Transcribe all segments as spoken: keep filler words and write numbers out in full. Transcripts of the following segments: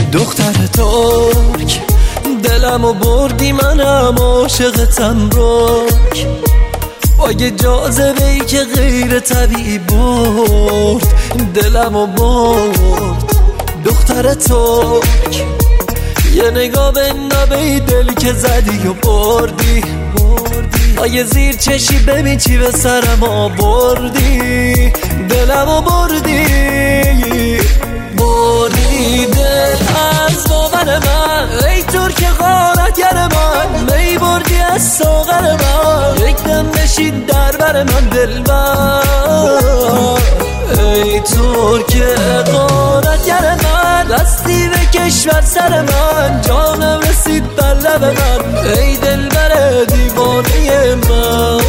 دختر ترک دلمو بردی، منم عاشقتم رک، با یه جاذبه‌ای که غیر طبیعی برد دلمو برد. دختر ترک یه نگاه به نبی دل که زدی و بردی، با یه زیر چشی ببین چی به سرم آوردی، دلمو بردی بردی دل از باور من، ای ترک غارتگر من، می بردی از ساغر من، یک دم نشین در بر من دلبر، ای ترک غارتگر من، دستی به کشور سر من، جانم رسید بر لب من، ای دلبر دیوانه من.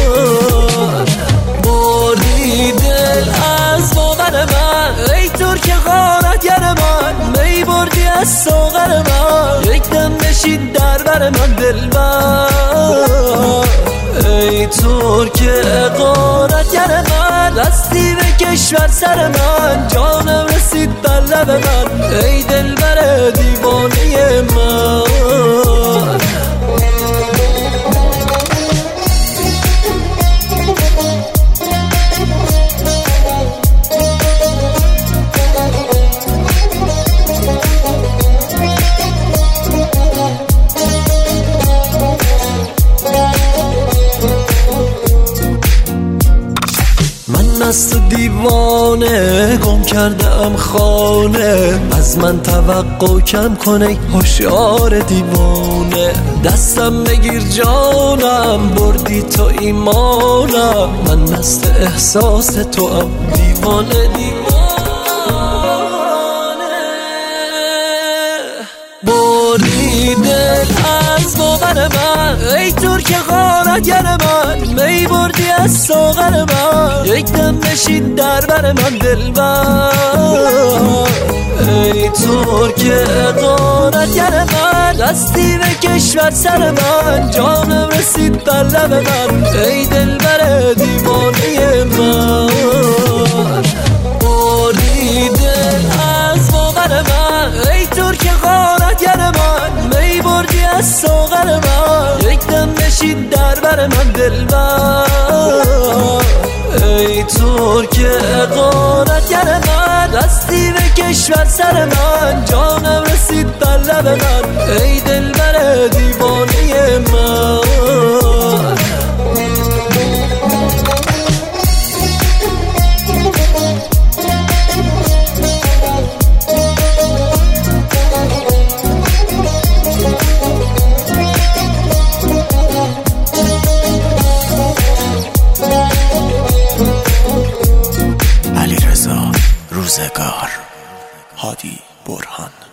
بردی دل از باور من، ای ترک غارتگر من، می بردی از ساغر من، یک دم نشین در بر من دلبر، ای ترک غارتگر من، دستی به کشور سر من، جانم رسید بر لب من، ای دلبر دیوانه من. از تو دیوانه گم کردم خانه، از من توقع کم کنه هوشیار دیوانه، دستم بگیر جانم بردی تو ایمانم، من مست احساس تو ام دیوانه دیوانه. بردی دل از باور من، ای ترک غارتگر من، می بردی از ساغر من، یک دم نشین در بر من دلبر، ای ترک غارتگر من، دستی به کشور سر من، جانم رسید بر لب من، ای دلبر دیوانه من. بردی دل از باور من، ای ترک غارتگر من، می بردی از ساغر من، یک دم نشین در بر من دلبر، ای ترک غارتگر من، دستی به کشور سر من، جانم رسید بر لب من، ای دلبر دیوانه من. روزگار، هادی برهان.